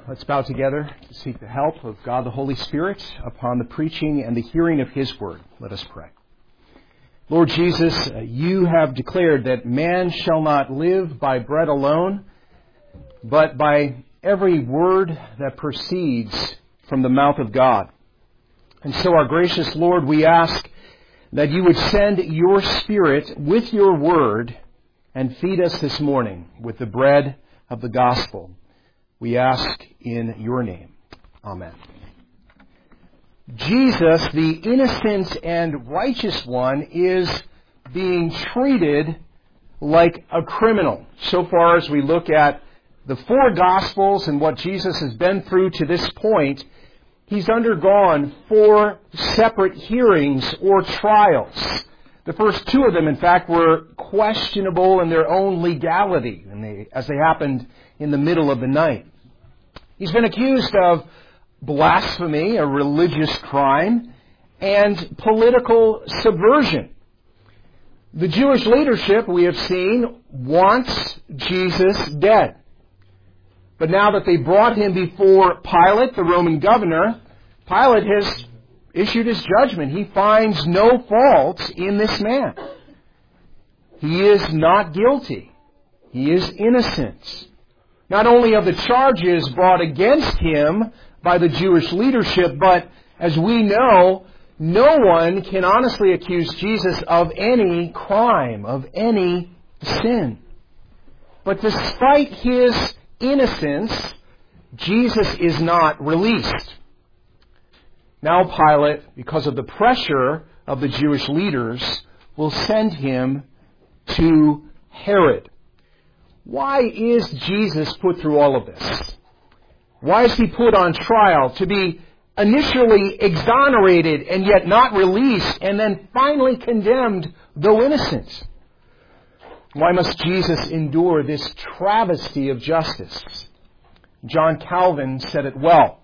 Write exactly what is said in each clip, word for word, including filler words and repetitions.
Let's bow together to seek the help of God the Holy Spirit upon the preaching and the hearing of His Word. Let us pray. Lord Jesus, You have declared that man shall not live by bread alone, but by every word that proceeds from the mouth of God. And so, our gracious Lord, we ask that You would send Your Spirit with Your Word and feed us this morning with the bread of the gospel. We ask in Your name. Amen. Jesus, the innocent and righteous one, is being treated like a criminal. So far as we look at the four Gospels and what Jesus has been through to this point, He's undergone four separate hearings or trials. The first two of them, in fact, were questionable in their own legality, and they, as they happened in the middle of the night. He's been accused of blasphemy, a religious crime, and political subversion. The Jewish leadership, we have seen, wants Jesus dead. But now that they brought Him before Pilate, the Roman governor, Pilate has issued his judgment. He finds no fault in this man. He is not guilty. He is innocent. Not only of the charges brought against Him by the Jewish leadership, but as we know, no one can honestly accuse Jesus of any crime, of any sin. But despite His innocence, Jesus is not released. Now Pilate, because of the pressure of the Jewish leaders, will send Him to Herod. Why is Jesus put through all of this? Why is He put on trial to be initially exonerated and yet not released and then finally condemned though innocent? Why must Jesus endure this travesty of justice? John Calvin said it well.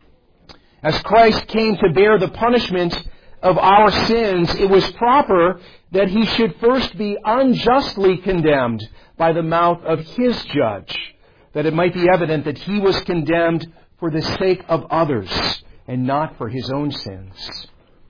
As Christ came to bear the punishment of our sins, it was proper that He should first be unjustly condemned by the mouth of His judge, that it might be evident that He was condemned for the sake of others and not for His own sins.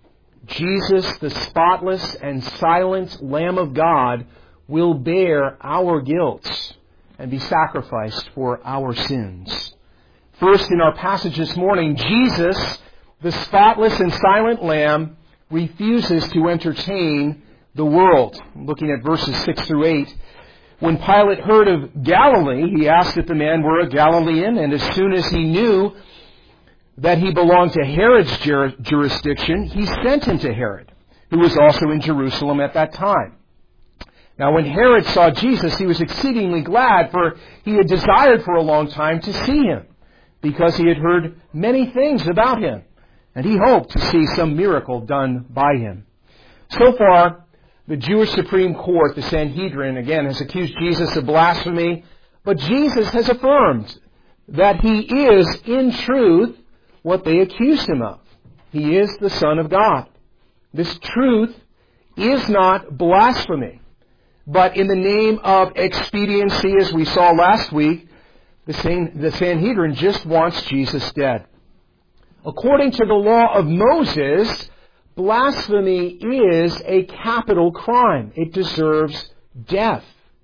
Jesus, the spotless and silent Lamb of God, will bear our guilt and be sacrificed for our sins. First, in our passage this morning, Jesus, the spotless and silent Lamb, refuses to entertain the world. Looking at verses six through eight, when Pilate heard of Galilee, he asked if the man were a Galilean, and as soon as he knew that he belonged to Herod's jurisdiction, he sent him to Herod, who was also in Jerusalem at that time. Now when Herod saw Jesus, he was exceedingly glad, for he had desired for a long time to see Him, because he had heard many things about Him, and he hoped to see some miracle done by Him. So far, the Jewish Supreme Court, the Sanhedrin, again, has accused Jesus of blasphemy, but Jesus has affirmed that He is, in truth, what they accused Him of. He is the Son of God. This truth is not blasphemy, but in the name of expediency, as we saw last week, the Sanhedrin just wants Jesus dead. According to the law of Moses, blasphemy is a capital crime. It deserves death.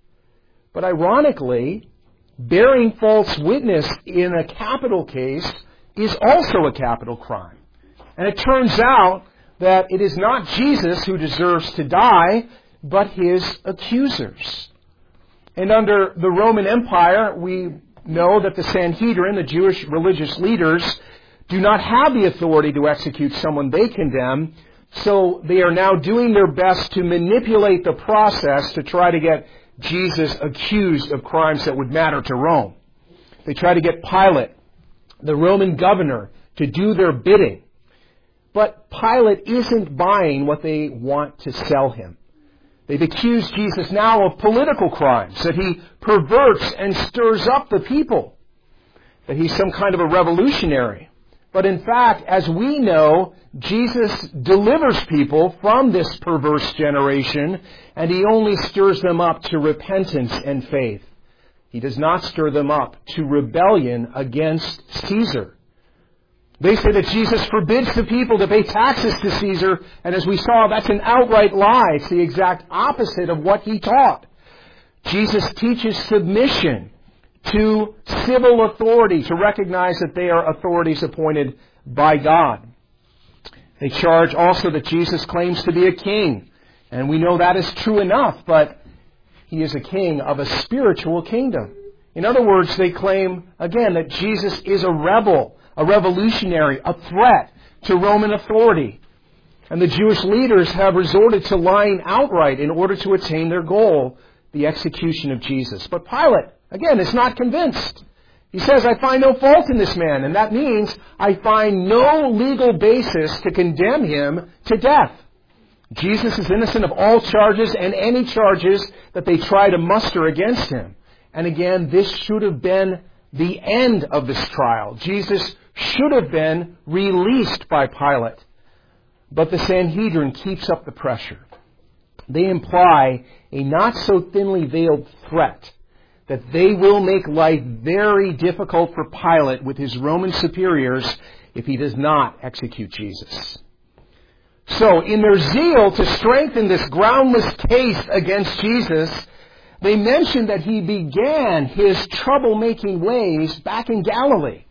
But ironically, bearing false witness in a capital case is also a capital crime. And it turns out that it is not Jesus who deserves to die, but His accusers. And under the Roman Empire, we know that the Sanhedrin, the Jewish religious leaders, do not have the authority to execute someone they condemn, so they are now doing their best to manipulate the process to try to get Jesus accused of crimes that would matter to Rome. They try to get Pilate, the Roman governor, to do their bidding. But Pilate isn't buying what they want to sell him. They've accused Jesus now of political crimes, that He perverts and stirs up the people, that He's some kind of a revolutionary. But in fact, as we know, Jesus delivers people from this perverse generation, and He only stirs them up to repentance and faith. He does not stir them up to rebellion against Caesar. They say that Jesus forbids the people to pay taxes to Caesar, and as we saw, that's an outright lie. It's the exact opposite of what he taught. Jesus teaches submission to civil authority, to recognize that they are authorities appointed by God. They charge also that Jesus claims to be a king, and we know that is true enough, but he is a king of a spiritual kingdom. In other words, they claim, again, that Jesus is a rebel, a revolutionary, a threat to Roman authority. And the Jewish leaders have resorted to lying outright in order to attain their goal, the execution of Jesus. But Pilate, again, is not convinced. He says, I find no fault in this man, and that means I find no legal basis to condemn him to death. Jesus is innocent of all charges and any charges that they try to muster against him. And again, this should have been the end of this trial. Jesus should have been released by Pilate. But the Sanhedrin keeps up the pressure. They imply a not so thinly veiled threat that they will make life very difficult for Pilate with his Roman superiors if he does not execute Jesus. So, in their zeal to strengthen this groundless case against Jesus, they mention that he began his troublemaking ways back in Galilee.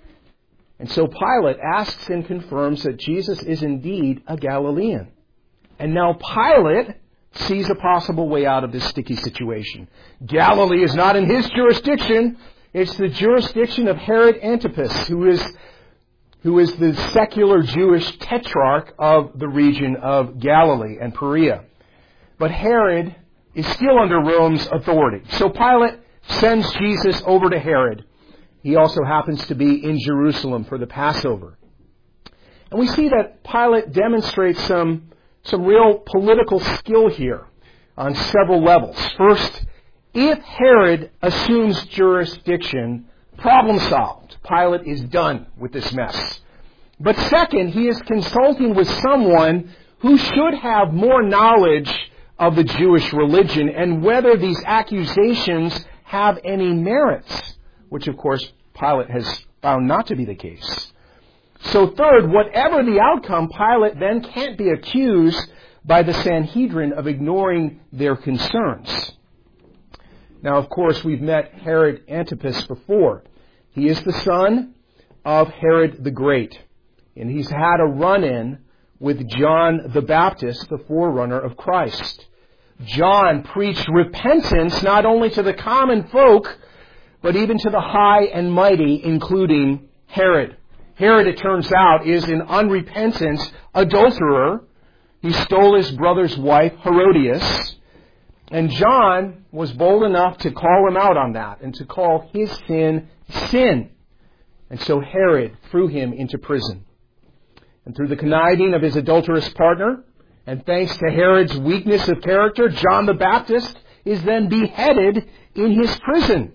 And so Pilate asks and confirms that Jesus is indeed a Galilean. And now Pilate sees a possible way out of this sticky situation. Galilee is not in his jurisdiction. It's the jurisdiction of Herod Antipas, who is, who is the secular Jewish tetrarch of the region of Galilee and Perea. But Herod is still under Rome's authority. So Pilate sends Jesus over to Herod. He also happens to be in Jerusalem for the Passover. And we see that Pilate demonstrates some, some real political skill here on several levels. First, if Herod assumes jurisdiction, problem solved. Pilate is done with this mess. But second, he is consulting with someone who should have more knowledge of the Jewish religion and whether these accusations have any merits, which of course Pilate has found not to be the case. So third, whatever the outcome, Pilate then can't be accused by the Sanhedrin of ignoring their concerns. Now, of course, we've met Herod Antipas before. He is the son of Herod the Great, and he's had a run-in with John the Baptist, the forerunner of Christ. John preached repentance not only to the common folk, but even to the high and mighty, including Herod. Herod, it turns out, is an unrepentant adulterer. He stole his brother's wife, Herodias. And John was bold enough to call him out on that and to call his sin, sin. And so Herod threw him into prison. And through the conniving of his adulterous partner, and thanks to Herod's weakness of character, John the Baptist is then beheaded in his prison.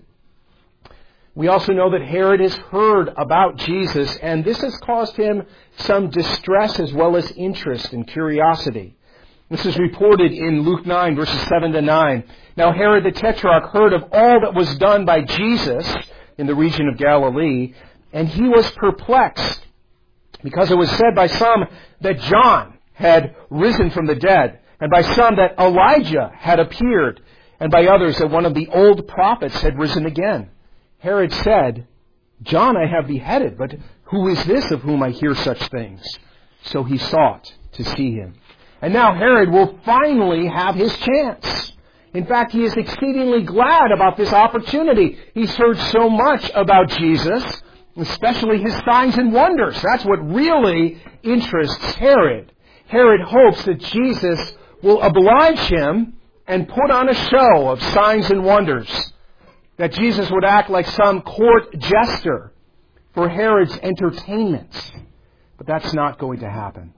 We also know that Herod has heard about Jesus, and this has caused him some distress as well as interest and curiosity. This is reported in Luke nine, verses seven to nine. Now Herod the Tetrarch heard of all that was done by Jesus in the region of Galilee, and he was perplexed, because it was said by some that John had risen from the dead, and by some that Elijah had appeared, and by others that one of the old prophets had risen again. Herod said, John I have beheaded, but who is this of whom I hear such things? So he sought to see him. And now Herod will finally have his chance. In fact, he is exceedingly glad about this opportunity. He's heard so much about Jesus, especially his signs and wonders. That's what really interests Herod. Herod hopes that Jesus will oblige him and put on a show of signs and wonders. That Jesus would act like some court jester for Herod's entertainment. But that's not going to happen.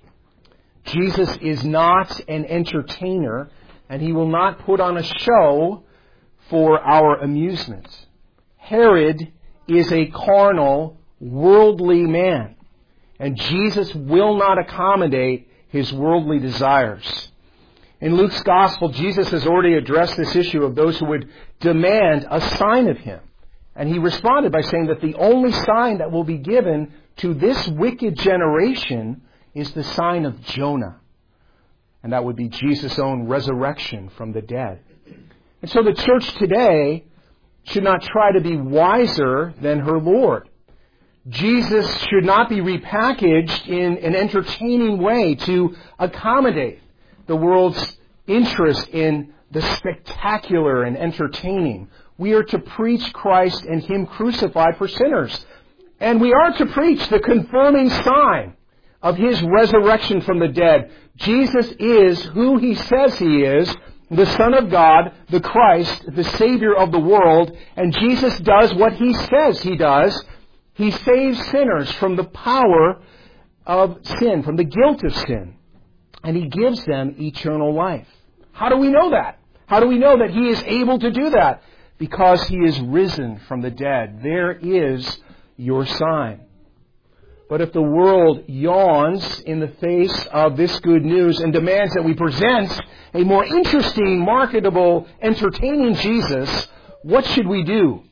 Jesus is not an entertainer, and he will not put on a show for our amusement. Herod is a carnal, worldly man, and Jesus will not accommodate his worldly desires. In Luke's Gospel, Jesus has already addressed this issue of those who would demand a sign of Him. And He responded by saying that the only sign that will be given to this wicked generation is the sign of Jonah. And that would be Jesus' own resurrection from the dead. And so the church today should not try to be wiser than her Lord. Jesus should not be repackaged in an entertaining way to accommodate the world's interest in the spectacular and entertaining. We are to preach Christ and Him crucified for sinners. And we are to preach the confirming sign of His resurrection from the dead. Jesus is who He says He is, the Son of God, the Christ, the Savior of the world. And Jesus does what He says He does. He saves sinners from the power of sin, from the guilt of sin. And He gives them eternal life. How do we know that? How do we know that He is able to do that? Because He is risen from the dead. There is your sign. But if the world yawns in the face of this good news and demands that we present a more interesting, marketable, entertaining Jesus, what should we do?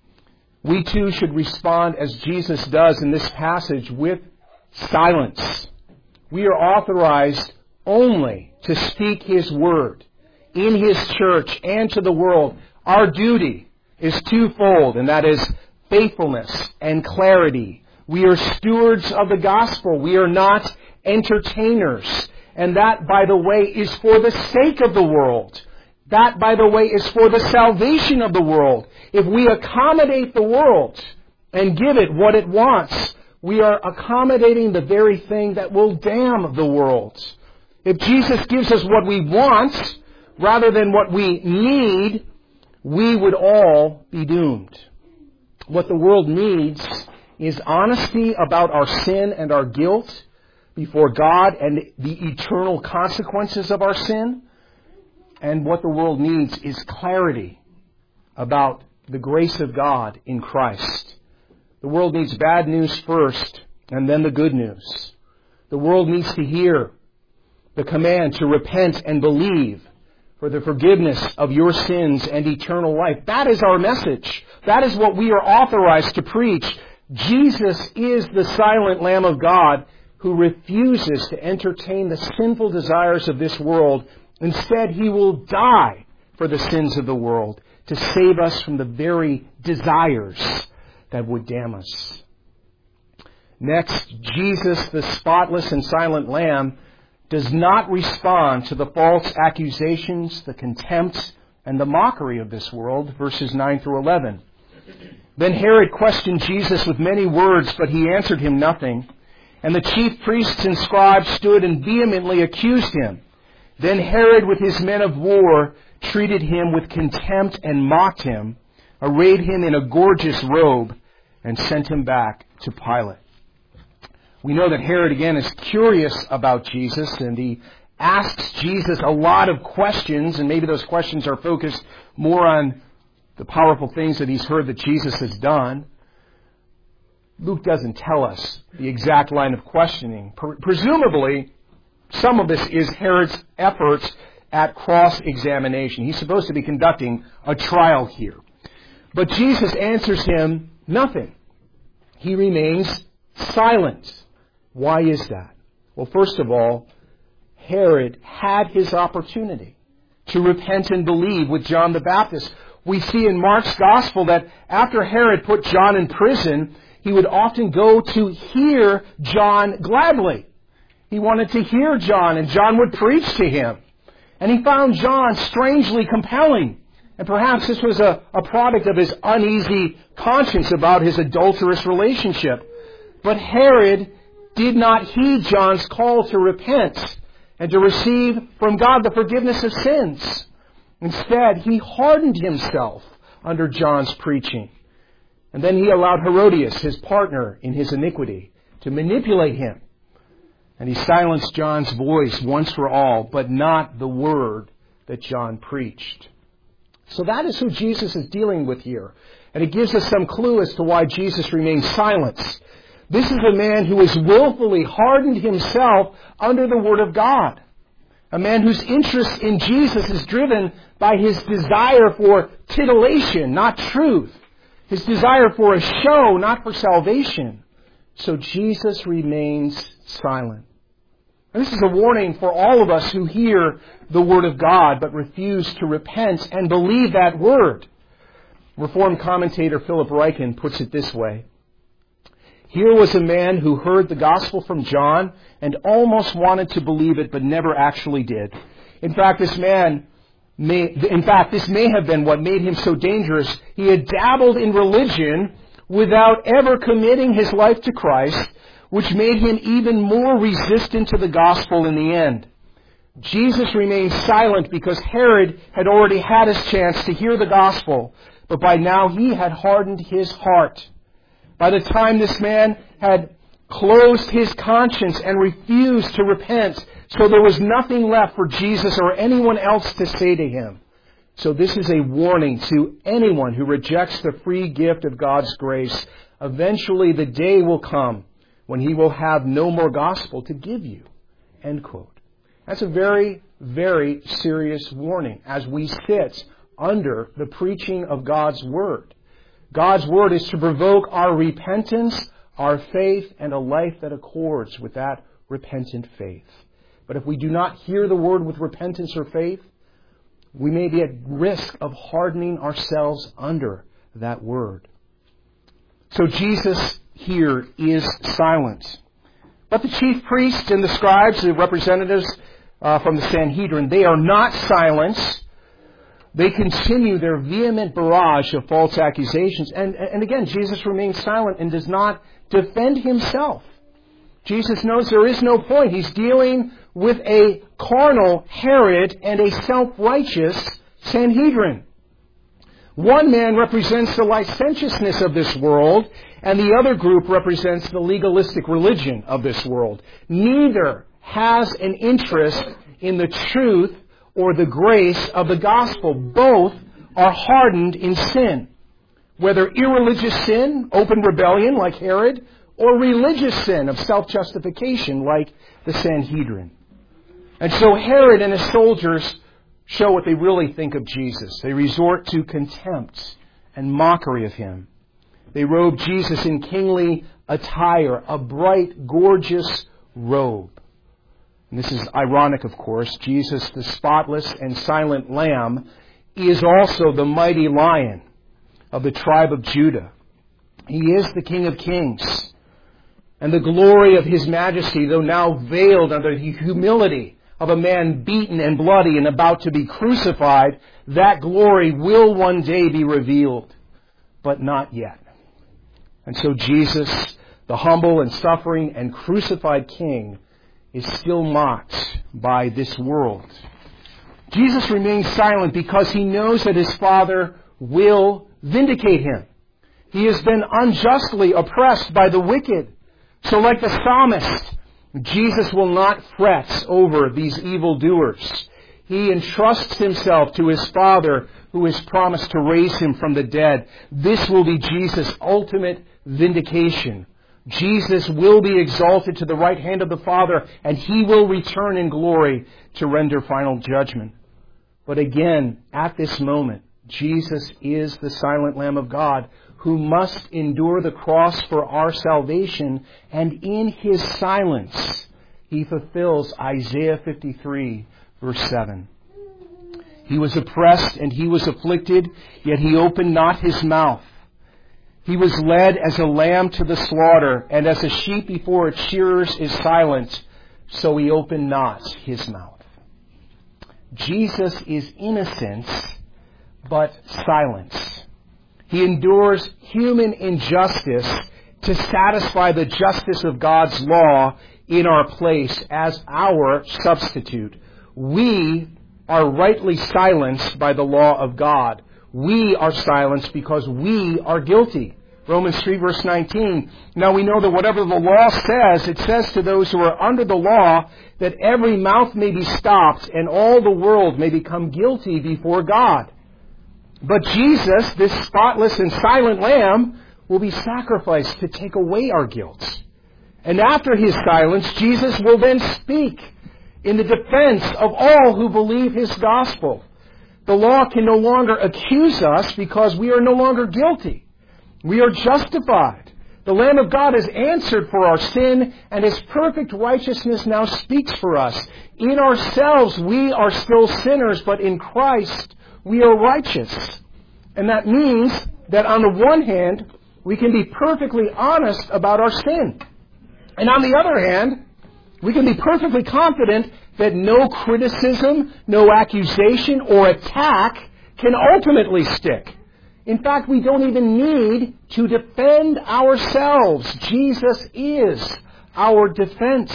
We too should respond as Jesus does in this passage with silence. We are authorized only to speak His word in His church and to the world. Our duty is twofold, and that is faithfulness and clarity. We are stewards of the gospel. We are not entertainers. And that, by the way, is for the sake of the world. That, by the way, is for the salvation of the world. If we accommodate the world and give it what it wants, we are accommodating the very thing that will damn the world. If Jesus gives us what we want rather than what we need, we would all be doomed. What the world needs is honesty about our sin and our guilt before God and the eternal consequences of our sin. And what the world needs is clarity about the grace of God in Christ. The world needs bad news first and then the good news. The world needs to hear the command to repent and believe for the forgiveness of your sins and eternal life. That is our message. That is what we are authorized to preach. Jesus is the silent Lamb of God who refuses to entertain the sinful desires of this world. Instead, He will die for the sins of the world to save us from the very desires that would damn us. Next, Jesus, the spotless and silent Lamb, does not respond to the false accusations, the contempt, and the mockery of this world, verses nine through eleven. Then Herod questioned Jesus with many words, but He answered him nothing. And the chief priests and scribes stood and vehemently accused Him. Then Herod, with his men of war, treated Him with contempt and mocked Him, arrayed Him in a gorgeous robe, and sent Him back to Pilate. We know that Herod, again, is curious about Jesus, and he asks Jesus a lot of questions, and maybe those questions are focused more on the powerful things that he's heard that Jesus has done. Luke doesn't tell us the exact line of questioning. Presumably, some of this is Herod's efforts at cross-examination. He's supposed to be conducting a trial here. But Jesus answers him nothing. He remains silent. Why is that? Well, first of all, Herod had his opportunity to repent and believe with John the Baptist. We see in Mark's Gospel that after Herod put John in prison, he would often go to hear John gladly. He wanted to hear John, and John would preach to him. And he found John strangely compelling. And perhaps this was a, a product of his uneasy conscience about his adulterous relationship. But Herod did not heed John's call to repent and to receive from God the forgiveness of sins. Instead, he hardened himself under John's preaching. And then he allowed Herodias, his partner in his iniquity, to manipulate him. And he silenced John's voice once for all, but not the word that John preached. So that is who Jesus is dealing with here. And it gives us some clue as to why Jesus remains silent. This is a man who has willfully hardened himself under the Word of God. A man whose interest in Jesus is driven by his desire for titillation, not truth. His desire for a show, not for salvation. So Jesus remains silent. And this is a warning for all of us who hear the Word of God but refuse to repent and believe that Word. Reformed commentator Philip Ryken puts it this way. Here was a man who heard the gospel from John and almost wanted to believe it but never actually did. In fact, this man may, in fact, this may have been what made him so dangerous. He had dabbled in religion without ever committing his life to Christ, which made him even more resistant to the gospel in the end. Jesus remained silent because Herod had already had his chance to hear the gospel, but by now he had hardened his heart. By the time this man had closed his conscience and refused to repent, so there was nothing left for Jesus or anyone else to say to him. So this is a warning to anyone who rejects the free gift of God's grace. Eventually the day will come when he will have no more gospel to give you. End quote. That's a very, very serious warning as we sit under the preaching of God's Word. God's Word is to provoke our repentance, our faith, and a life that accords with that repentant faith. But if we do not hear the Word with repentance or faith, we may be at risk of hardening ourselves under that Word. So Jesus here is silent. But the chief priests and the scribes, the representatives uh, from the Sanhedrin, they are not silent. They continue their vehement barrage of false accusations. And, and again, Jesus remains silent and does not defend himself. Jesus knows there is no point. He's dealing with a carnal Herod and a self-righteous Sanhedrin. One man represents the licentiousness of this world, and the other group represents the legalistic religion of this world. Neither has an interest in the truth or the grace of the gospel. Both are hardened in sin. Whether irreligious sin, open rebellion like Herod, or religious sin of self-justification like the Sanhedrin. And so Herod and his soldiers show what they really think of Jesus. They resort to contempt and mockery of him. They robe Jesus in kingly attire, a bright, gorgeous robe. And this is ironic, of course. Jesus, the spotless and silent Lamb, is also the mighty Lion of the tribe of Judah. He is the King of Kings. And the glory of His majesty, though now veiled under the humility of a man beaten and bloody and about to be crucified, that glory will one day be revealed, but not yet. And so Jesus, the humble and suffering and crucified King, is still mocked by this world. Jesus remains silent because He knows that His Father will vindicate Him. He has been unjustly oppressed by the wicked. So like the psalmist, Jesus will not fret over these evildoers. He entrusts Himself to His Father, who has promised to raise Him from the dead. This will be Jesus' ultimate vindication. Jesus will be exalted to the right hand of the Father, and He will return in glory to render final judgment. But again, at this moment, Jesus is the silent Lamb of God who must endure the cross for our salvation, and in His silence, He fulfills Isaiah fifty-three, verse seven. He was oppressed and He was afflicted, yet He opened not His mouth. He was led as a lamb to the slaughter, and as a sheep before its shearers is silent, so He opened not His mouth. Jesus is innocent, but silent. He endures human injustice to satisfy the justice of God's law in our place as our substitute. We are rightly silenced by the law of God. We are silenced because we are guilty. Romans three, verse nineteen. Now we know that whatever the law says, it says to those who are under the law that every mouth may be stopped and all the world may become guilty before God. But Jesus, this spotless and silent Lamb, will be sacrificed to take away our guilt. And after His silence, Jesus will then speak in the defense of all who believe His gospel. The law can no longer accuse us because we are no longer guilty. We are justified. The Lamb of God has answered for our sin, and His perfect righteousness now speaks for us. In ourselves, we are still sinners, but in Christ, we are righteous. And that means that on the one hand, we can be perfectly honest about our sin. And on the other hand, we can be perfectly confident that no criticism, no accusation, or attack can ultimately stick. In fact, we don't even need to defend ourselves. Jesus is our defense.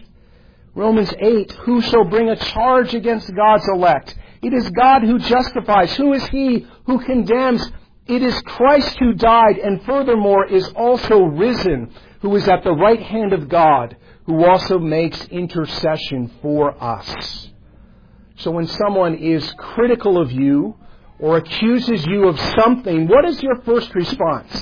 Romans eight, who shall bring a charge against God's elect? It is God who justifies. Who is He who condemns? It is Christ who died and furthermore is also risen, who is at the right hand of God, who also makes intercession for us. So when someone is critical of you or accuses you of something, what is your first response?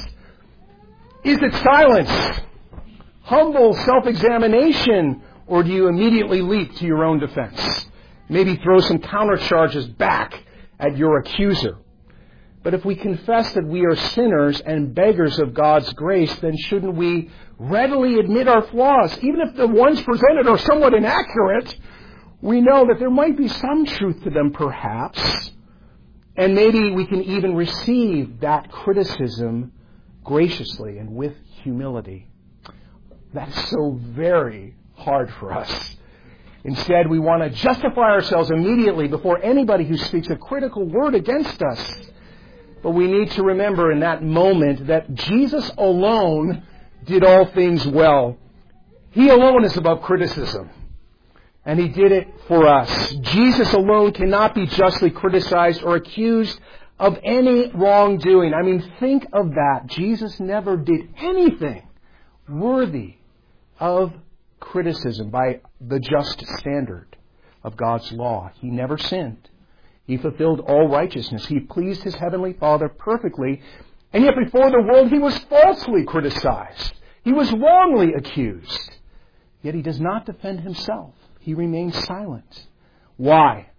Is it silence, humble self-examination, or do you immediately leap to your own defense? Maybe throw some countercharges back at your accuser. But if we confess that we are sinners and beggars of God's grace, then shouldn't we readily admit our flaws? Even if the ones presented are somewhat inaccurate, we know that there might be some truth to them perhaps. And maybe we can even receive that criticism graciously and with humility. That's so very hard for us. Instead, we want to justify ourselves immediately before anybody who speaks a critical word against us. But we need to remember in that moment that Jesus alone did all things well. He alone is above criticism. And He did it for us. Jesus alone cannot be justly criticized or accused of any wrongdoing. I mean, think of that. Jesus never did anything worthy of criticism by the just standard of God's law. He never sinned. He fulfilled all righteousness. He pleased His heavenly Father perfectly. And yet before the world, He was falsely criticized. He was wrongly accused. Yet He does not defend Himself. He remains silent. Why?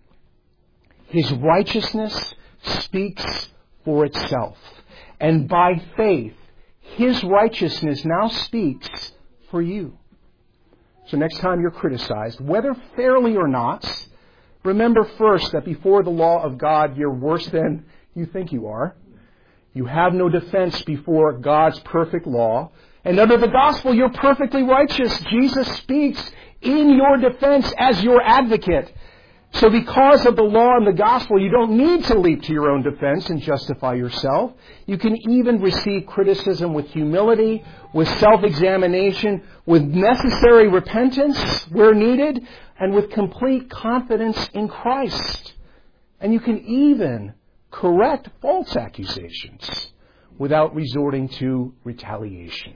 His righteousness speaks for itself. And by faith, His righteousness now speaks for you. So next time you're criticized, whether fairly or not, remember first that before the law of God, you're worse than you think you are. You have no defense before God's perfect law. And under the gospel, you're perfectly righteous. Jesus speaks in your defense as your advocate. So because of the law and the gospel, you don't need to leap to your own defense and justify yourself. You can even receive criticism with humility, with self-examination, with necessary repentance where needed, and with complete confidence in Christ. And you can even correct false accusations without resorting to retaliation.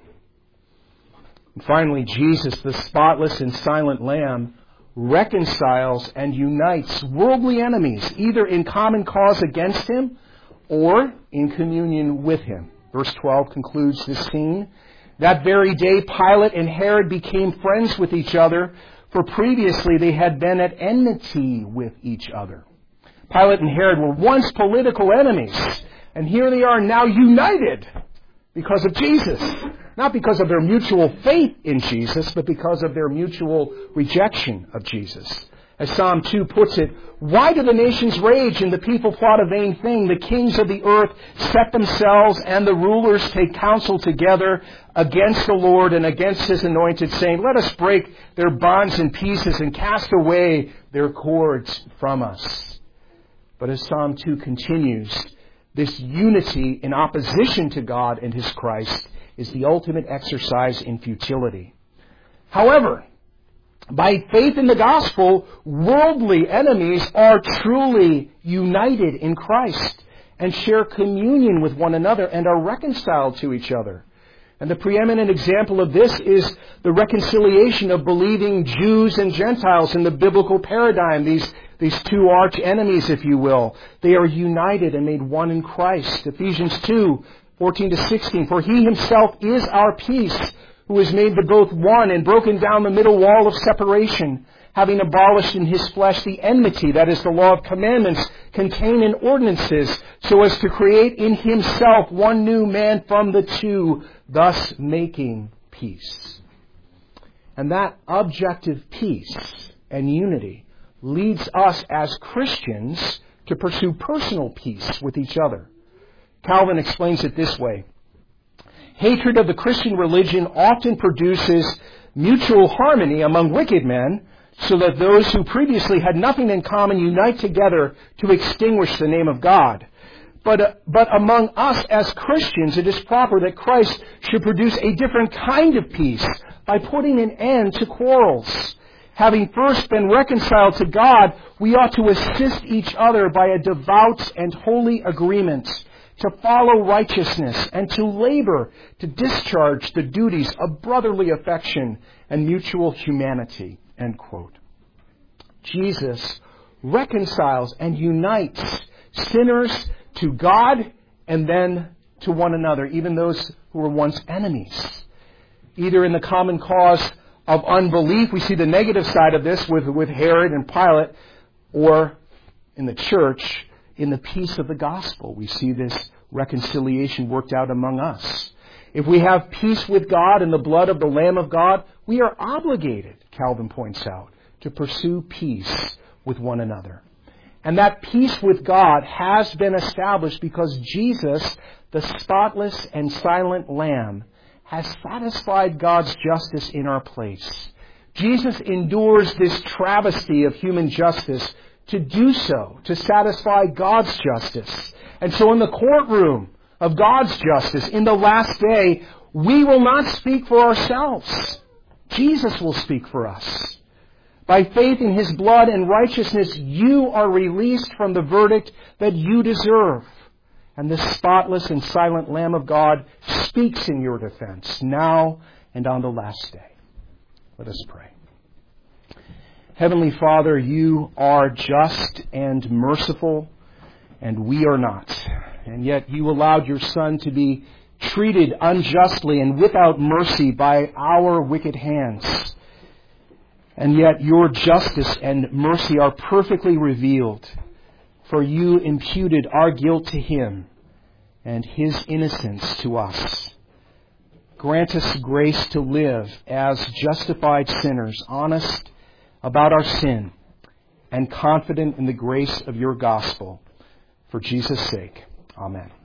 And finally, Jesus, the spotless and silent Lamb, reconciles and unites worldly enemies, either in common cause against Him or in communion with Him. Verse twelve concludes this scene. That very day, Pilate and Herod became friends with each other, for previously they had been at enmity with each other. Pilate and Herod were once political enemies, and here they are now united because of Jesus. Not because of their mutual faith in Jesus, but because of their mutual rejection of Jesus. As Psalm two puts it, why do the nations rage and the people plot a vain thing? The kings of the earth set themselves and the rulers take counsel together against the Lord and against His anointed, saying, let us break their bonds in pieces and cast away their cords from us. But as Psalm two continues, this unity in opposition to God and His Christ is the ultimate exercise in futility. However, by faith in the gospel, worldly enemies are truly united in Christ and share communion with one another and are reconciled to each other. And the preeminent example of this is the reconciliation of believing Jews and Gentiles in the biblical paradigm. These, these two arch enemies, if you will. They are united and made one in Christ. Ephesians two, fourteen to sixteen. For He Himself is our peace, who has made the both one and broken down the middle wall of separation, having abolished in his flesh the enmity, that is, the law of commandments contained in ordinances, so as to create in himself one new man from the two, thus making peace. And that objective peace and unity leads us as Christians to pursue personal peace with each other. Calvin explains it this way. Hatred of the Christian religion often produces mutual harmony among wicked men, so that those who previously had nothing in common unite together to extinguish the name of God. But, uh, but among us as Christians, it is proper that Christ should produce a different kind of peace by putting an end to quarrels. Having first been reconciled to God, we ought to assist each other by a devout and holy agreement to follow righteousness and to labor to discharge the duties of brotherly affection and mutual humanity. End quote. Jesus reconciles and unites sinners to God and then to one another, even those who were once enemies. Either in the common cause of unbelief, we see the negative side of this with, with Herod and Pilate, or in the church, in the peace of the gospel, we see this reconciliation worked out among us. If we have peace with God in the blood of the Lamb of God, we are obligated, Calvin points out, to pursue peace with one another. And that peace with God has been established because Jesus, the spotless and silent Lamb, has satisfied God's justice in our place. Jesus endures this travesty of human justice to do so, to satisfy God's justice. And so in the courtroom of God's justice, in the last day, we will not speak for ourselves. Jesus will speak for us. By faith in His blood and righteousness, you are released from the verdict that you deserve. And the spotless and silent Lamb of God speaks in your defense, now and on the last day. Let us pray. Heavenly Father, you are just and merciful, and we are not. And yet you allowed your Son to be treated unjustly and without mercy by our wicked hands. And yet your justice and mercy are perfectly revealed, for you imputed our guilt to Him and His innocence to us. Grant us grace to live as justified sinners, honest about our sin, and confident in the grace of your gospel. For Jesus' sake, amen.